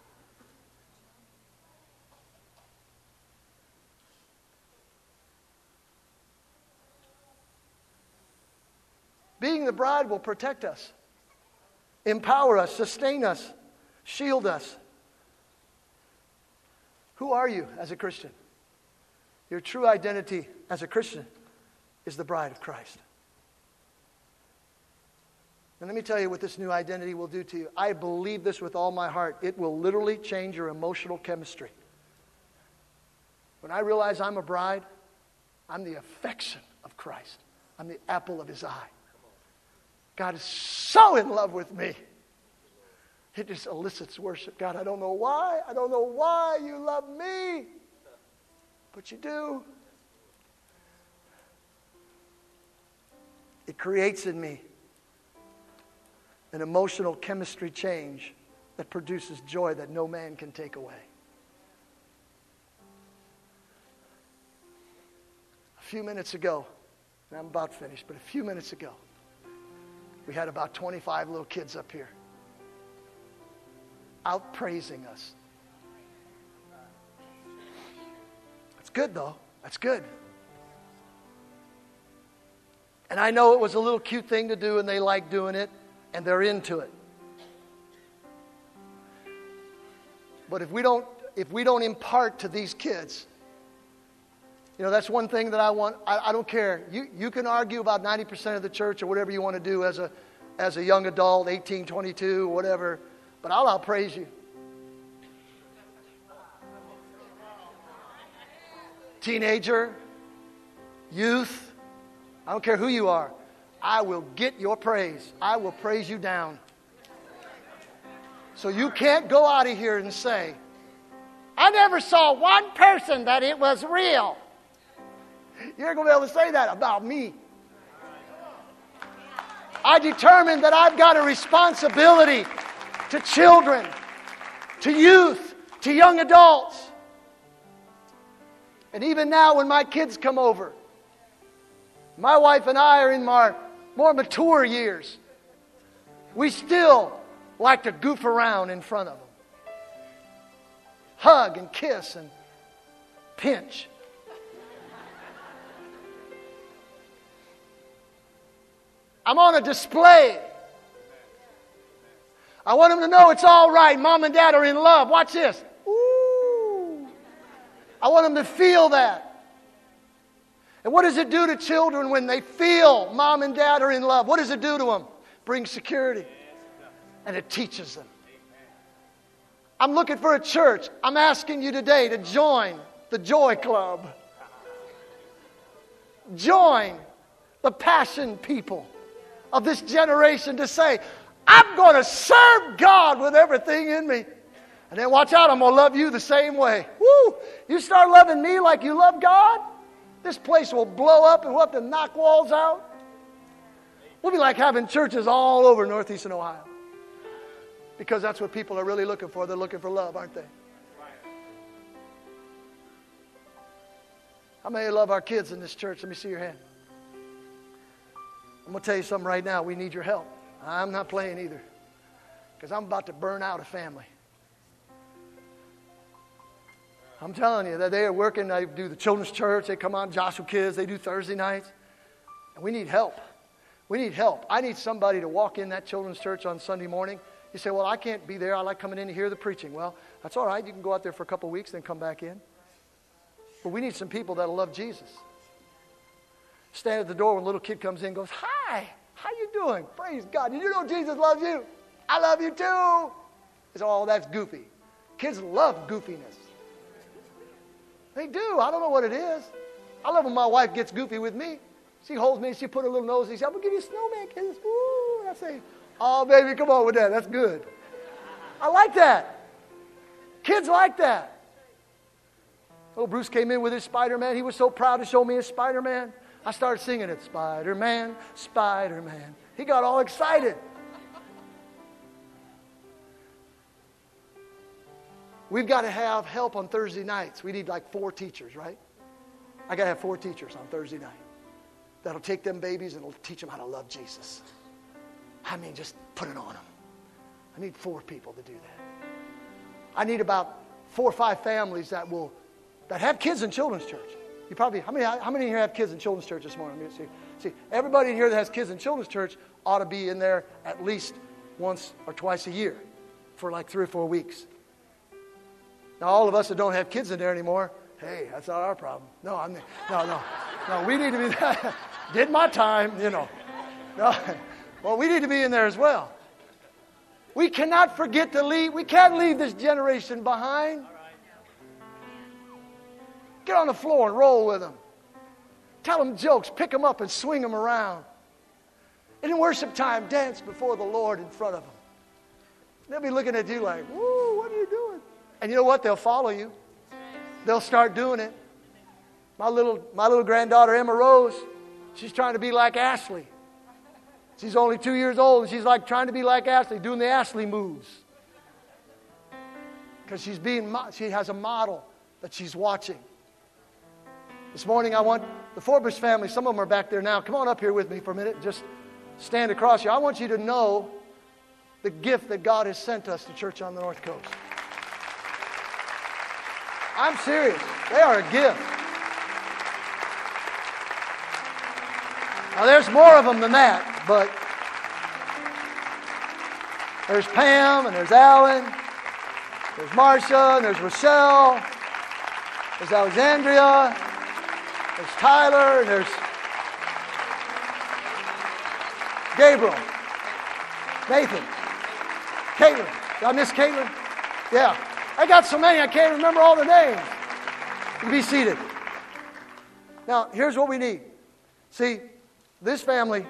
Being the bride will protect us, empower us, sustain us, shield us. Who are you as a Christian? Your true identity as a Christian is the bride of Christ. And let me tell you what this new identity will do to you. I believe this with all my heart. It will literally change your emotional chemistry. When I realize I'm a bride, I'm the affection of Christ. I'm the apple of His eye. God is so in love with me. It just elicits worship. God, I don't know why. I don't know why you love me. But you do. It creates in me an emotional chemistry change that produces joy that no man can take away. A few minutes ago, and I'm about finished, but a few minutes ago, we had about 25 little kids up here out praising us. good, though. That's good. And I know it was a little cute thing to do, and they like doing it, and they're into it. But if we don't impart to these kids, that's one thing that I want. I don't care. You can argue about 90% of the church or whatever you want to do as a young adult, 18, 22, whatever, but I'll outpraise you. Teenager, youth, I don't care who you are. I will get your praise. I will praise you down. So you can't go out of here and say, I never saw one person that it was real. You're going to be able to say that about me. I determined that I've got a responsibility to children, to youth, to young adults. And even now when my kids come over, my wife and I are in our more mature years. We still like to goof around in front of them. Hug and kiss and pinch. I'm on a display. I want them to know it's all right. Mom and Dad are in love. Watch this. Ooh. I want them to feel that. And what does it do to children when they feel Mom and Dad are in love? What does it do to them? Brings security. And it teaches them. I'm looking for a church. I'm asking you today to join the Joy Club. Join the passion people of this generation to say, I'm going to serve God with everything in me. And then watch out, I'm going to love you the same way. Woo! You start loving me like you love God, this place will blow up and we'll have to knock walls out. We'll be like having churches all over northeastern Ohio. Because that's what people are really looking for. They're looking for love, aren't they? How many love our kids in this church? Let me see your hand. I'm going to tell you something right now. We need your help. I'm not playing either. Because I'm about to burn out a family. I'm telling you that they are working. They do the children's church. They come on Joshua Kids. They do Thursday nights. And we need help. We need help. I need somebody to walk in that children's church on Sunday morning. You say, well, I can't be there. I like coming in to hear the preaching. Well, that's all right. You can go out there for a couple of weeks, then come back in. But we need some people that will love Jesus. Stand at the door when a little kid comes in and goes, hi, how you doing? Praise God. Did you know Jesus loves you? I love you too. It's all that's goofy. Kids love goofiness. They do. I don't know what it is. I love when my wife gets goofy with me. She holds me, she put her little nose, and she says, I'm going to give you a snowman kiss. Woo. And I say, oh, baby, come on with that. That's good. I like that. Kids like that. Oh, Bruce came in with his Spider-Man. He was so proud to show me his Spider-Man. I started singing it, Spider-Man, Spider-Man. He got all excited. We've got to have help on Thursday nights. We need like 4 teachers, right? I got to have 4 teachers on Thursday night that'll take them babies and will teach them how to love Jesus. I mean, just put it on them. I need 4 people to do that. I need about 4 or 5 families that have kids in children's church. You probably, how many here have kids in children's church this morning? See, everybody in here that has kids in children's church ought to be in there at least once or twice a year for like 3 or 4 weeks. Now, all of us that don't have kids in there anymore, hey, that's not our problem. No, we need to be there. Did my time, No. Well, we need to be in there as well. We cannot forget to leave. We can't leave this generation behind. Get on the floor and roll with them. Tell them jokes. Pick them up and swing them around. And in worship time, dance before the Lord in front of them. They'll be looking at you like, woo, what are you doing? And you know what? They'll follow you. They'll start doing it. My little granddaughter, Emma Rose, she's trying to be like Ashley. She's only 2 years old, and she's like trying to be like Ashley, doing the Ashley moves. Because she has a model that she's watching. This morning I want the Forbes family, some of them are back there now. Come on up here with me for a minute. Just stand across here. I want you to know the gift that God has sent us to Church on the North Coast. I'm serious. They are a gift. Now, there's more of them than that, but there's Pam, and there's Alan, there's Marcia, and there's Rochelle, there's Alexandria, there's Tyler, and there's Gabriel, Nathan, Caitlin. Did I miss Caitlin? Yeah. I got so many I can't remember all the names. You be seated. Now, here's what we need. See, this family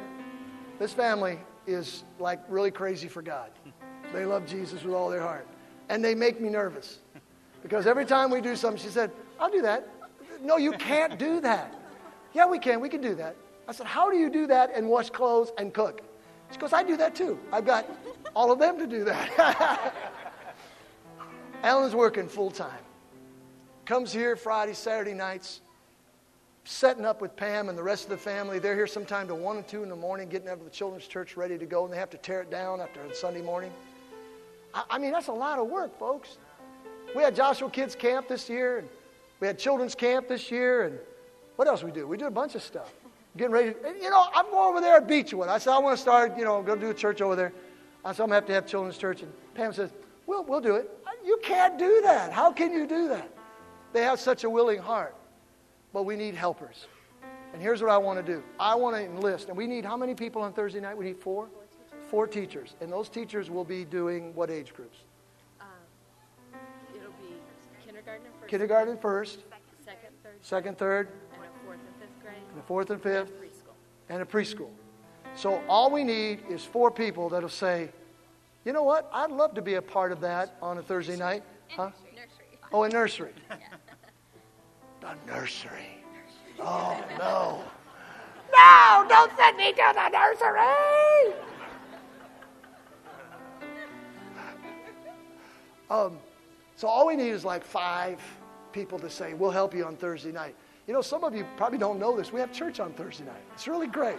is like really crazy for God. They love Jesus with all their heart. And they make me nervous. Because every time we do something, she said, I'll do that. No, you can't do that. Yeah, we can. We can do that. I said, how do you do that and wash clothes and cook? She goes, I do that too. I've got all of them to do that. Alan's working full time. Comes here Friday, Saturday nights, setting up with Pam and the rest of the family. They're here sometime to 1 and 2 in the morning, getting out of the children's church ready to go, and they have to tear it down after Sunday morning. I mean, that's a lot of work, folks. We had Joshua Kids Camp this year, and we had Children's Camp this year, and what else we do? We did a bunch of stuff. Getting ready. I'm going over there at Beechwood. I said, I want to start, go do a church over there. I said, I'm going to have children's church. And Pam says, we'll do it. You can't do that. How can you do that? They have such a willing heart. But we need helpers. And here's what I want to do. I want to enlist. And we need how many people on Thursday night? We need 4? 4 teachers. And those teachers will be doing what age groups? It'll be kindergarten first. Second, third. And a 4th and 5th grade. And a 4th and 5th. And a preschool. So all we need is 4 people that'll say, you know what? I'd love to be a part of that on a Thursday night. Huh? Nursery. Oh, in nursery. The nursery. Oh, no. No, don't send me to the nursery. So all we need is like 5 people to say, we'll help you on Thursday night. Some of you probably don't know this. We have church on Thursday night. It's really great.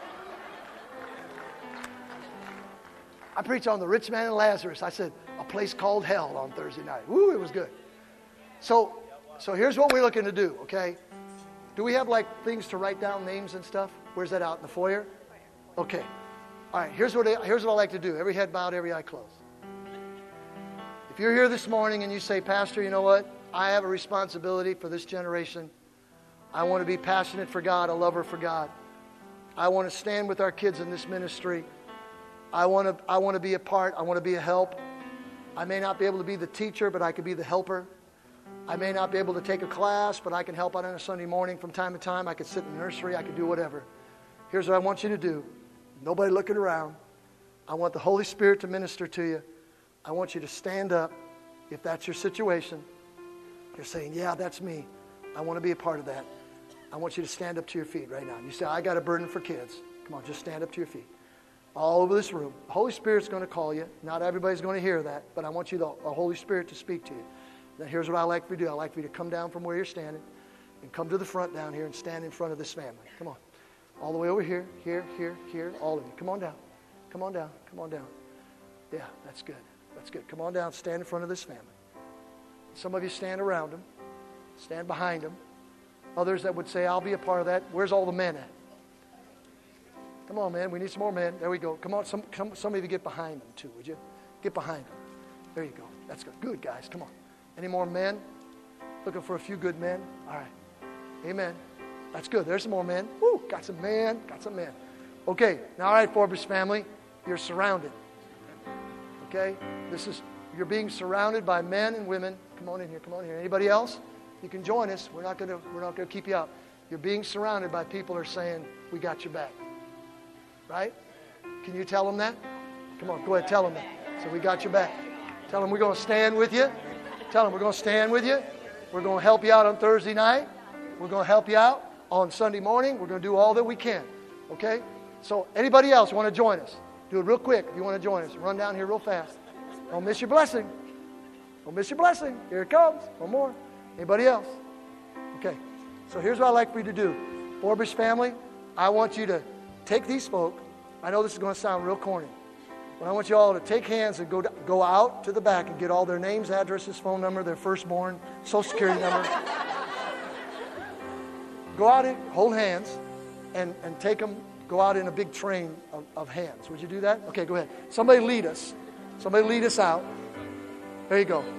I preached on the rich man and Lazarus. I said, a place called hell on Thursday night. Woo, it was good. So here's what we're looking to do, okay? Do we have like things to write down names and stuff? Where's that out in the foyer? Okay. All right, here's what I like to do. Every head bowed, every eye closed. If you're here this morning and you say, Pastor, you know what? I have a responsibility for this generation. I want to be passionate for God, a lover for God. I want to stand with our kids in this ministry. I want to be a part. I want to be a help. I may not be able to be the teacher, but I could be the helper. I may not be able to take a class, but I can help out on a Sunday morning from time to time. I could sit in the nursery. I could do whatever. Here's what I want you to do. Nobody looking around. I want the Holy Spirit to minister to you. I want you to stand up if that's your situation. You're saying, yeah, that's me. I want to be a part of that. I want you to stand up to your feet right now. You say, I got a burden for kids. Come on, just stand up to your feet. All over this room. The Holy Spirit's going to call you. Not everybody's going to hear that, but I want the Holy Spirit to speak to you. Now, here's what I like for you to do. I like for you to come down from where you're standing and come to the front down here and stand in front of this family. Come on. All the way over here, here, all of you. Come on down. Come on down. Come on down. Yeah, that's good. That's good. Come on down. Stand in front of this family. Some of you stand around them. Stand behind them. Others that would say, I'll be a part of that. Where's all the men at? Come on, man. We need some more men. There we go. Come on. Some of you get behind them, too, would you? Get behind them. There you go. That's good. Good, guys. Come on. Any more men? Looking for a few good men? All right. Amen. That's good. There's some more men. Woo, got some men. Got some men. Okay. Now, all right, Forbes family. You're surrounded. Okay? You're being surrounded by men and women. Come on in here. Come on in here. Anybody else? You can join us. We're not going to keep you out. You're being surrounded by people who are saying, we got your back. Right? Can you tell them that? Come on, go ahead, tell them that. So we got your back. Tell them we're going to stand with you. Tell them we're going to stand with you. We're going to help you out on Thursday night. We're going to help you out on Sunday morning. We're going to do all that we can. Okay? So anybody else want to join us? Do it real quick if you want to join us. Run down here real fast. Don't miss your blessing. Don't miss your blessing. Here it comes. One more. Anybody else? Okay. So here's what I'd like for you to do. Forbush family, I want you to take these folk. I know this is going to sound real corny, but I want you all to take hands and go out to the back and get all their names, addresses, phone number, their firstborn, social security number. Go out and hold hands and take them go out in a big train of hands. Would you do that? Okay, go ahead. Somebody lead us. Somebody lead us out. There you go.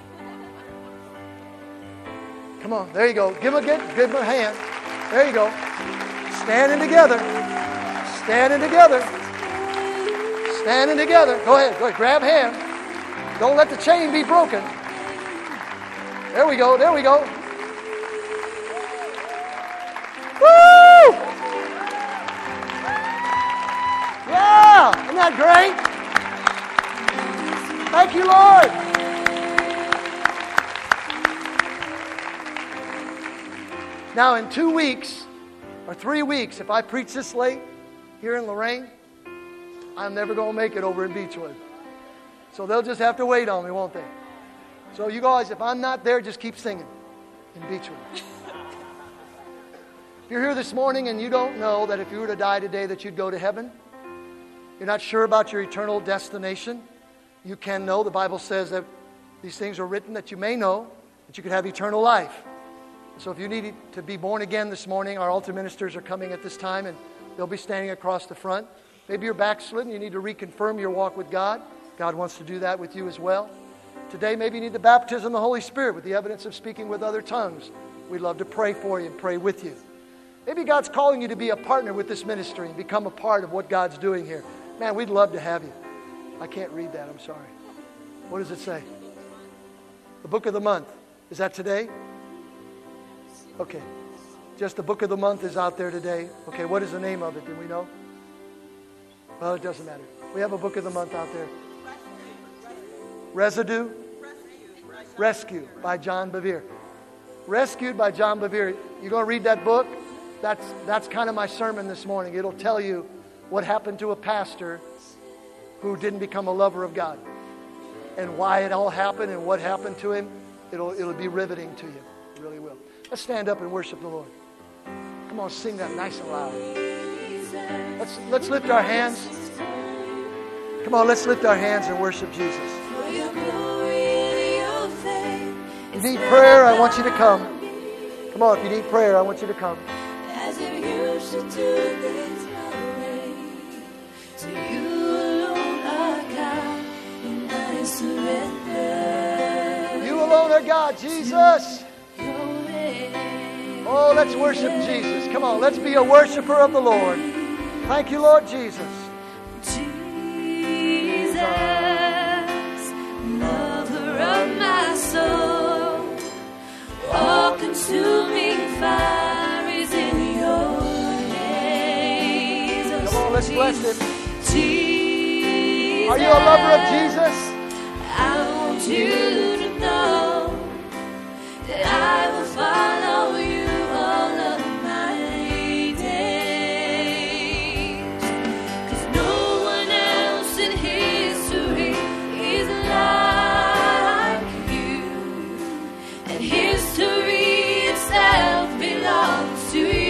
Come on, there you go. Give him a hand. There you go. Standing together. Standing together. Standing together. Go ahead. Grab hand. Don't let the chain be broken. There we go. There we go. Woo! Yeah! Isn't that great? Thank you, Lord. Now, in 2 weeks or 3 weeks, if I preach this late here in Lorraine, I'm never going to make it over in Beechwood. So they'll just have to wait on me, won't they? So you guys, if I'm not there, just keep singing in Beechwood. If you're here this morning and you don't know that if you were to die today that you'd go to heaven, you're not sure about your eternal destination, you can know. The Bible says that these things are written that you may know, that you could have eternal life. So if you need to be born again this morning, our altar ministers are coming at this time and they'll be standing across the front. Maybe you're backslidden, you need to reconfirm your walk with God. God wants to do that with you as well. Today, maybe you need the baptism of the Holy Spirit with the evidence of speaking with other tongues. We'd love to pray for you and pray with you. Maybe God's calling you to be a partner with this ministry and become a part of what God's doing here. Man, we'd love to have you. I can't read that, I'm sorry. What does it say? The book of the month. Is that today? Okay. Just the book of the month is out there today. Okay, what is the name of it? Do we know? Well, it doesn't matter. We have a book of the month out there. Residue? Rescue by John Bevere. Rescued by John Bevere. You're going to read that book? That's kind of my sermon this morning. It'll tell you what happened to a pastor who didn't become a lover of God. And why it all happened and what happened to him. It'll be riveting to you. It really will. Let's stand up and worship the Lord. Come on, sing that nice and loud. Let's lift our hands. Come on, let's lift our hands and worship Jesus. If you need prayer, I want you to come. Come on, if you need prayer, I want you to come. As if you should do this my way. To you alone are God, and I surrender. You alone are God, Jesus. Oh, let's worship Jesus. Come on, let's be a worshiper of the Lord. Thank you, Lord Jesus. Jesus, lover of my soul, all consuming fire is in your hands. Come on, let's bless it. Jesus, are you a lover of Jesus? I want you to know that I will follow you all of my days. 'Cause no one else in history is like you, and history itself belongs to you.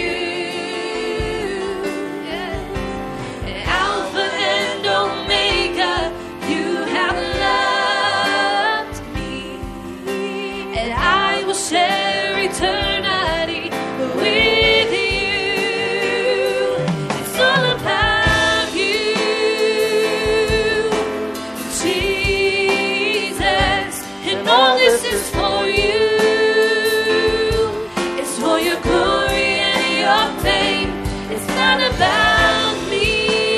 And Alpha and Omega, you have loved me, and I will share eternity with you. It's all about you, Jesus, and all this is for you. It's for your glory and your fame. It's not about me,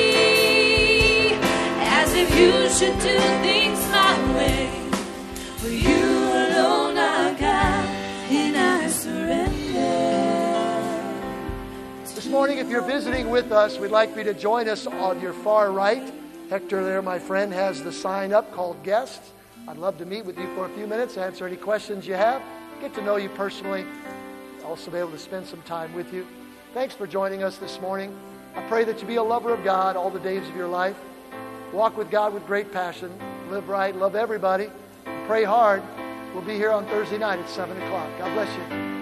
as if you should do things my way. For you alone are God, and I surrender. This morning, if you're visiting with us, we'd like you to join us on your far right. Hector there, my friend, has the sign up called Guests. I'd love to meet with you for a few minutes, answer any questions you have, get to know you personally, also be able to spend some time with you. Thanks for joining us this morning. I pray that you be a lover of God all the days of your life. Walk with God with great passion. Live right, love everybody. Pray hard. We'll be here on Thursday night at 7 o'clock. God bless you.